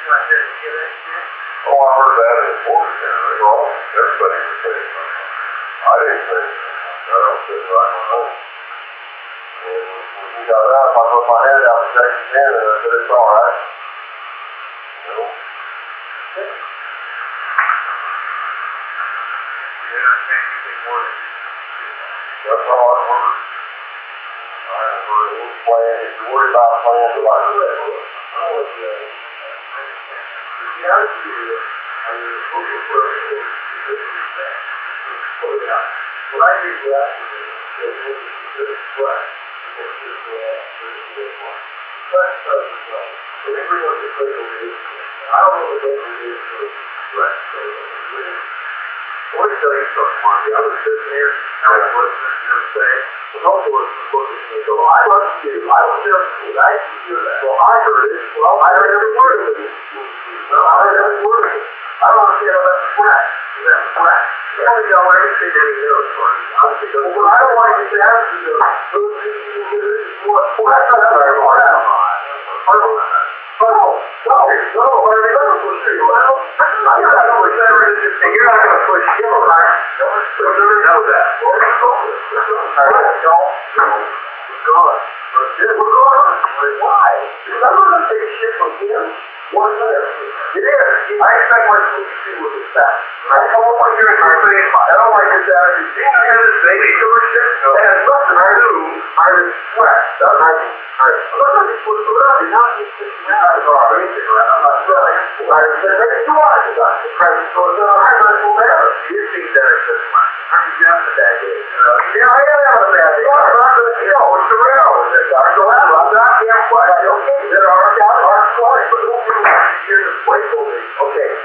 Oh, I heard that in the Florida center. They were all, everybody was saying something. I didn't say anything. I was sitting right behind. And when he got up, I put my hand out and shook his hand, and I said, it's all right. You know? That's all I heard. I haven't heard any plan. If you're worried about plans, like I said, I was what I usually ask you is, specific threat, or specific one. Threat does as well. So everyone's a critical news. I don't know what they do for threat. Let me tell you something, Marty. I was sitting here, and I was listening to him say, the local was looking at me and go, I love you. I was there for you. I actually hear that. Well, I heard it. Well, I heard every word of it. Well, I heard every word of it. I don't understand how that's a threat. Is that a threat? You want to know everything that he knows, Marty. Well, I don't like his attitude. Well, that's not how I want to know. And you're not going to push him around. So you know that. What's going on? Why? Because I'm not going to take shit from him. What's there? It is. I expect my solution with respect. I come up on here and I say, I don't like his attitude. He has this baby killer shit. It has nothing to do. I respect. That's not you're not just sitting around. I'm not saying. I said, you are. So it's a high-level matter. You see that it's just like, I'm just a bad day. Yeah, I am having a bad day. I'm not going to kill. What's the real? I'm not damn quiet. Okay, there are stories, but don't hear the playful. Okay.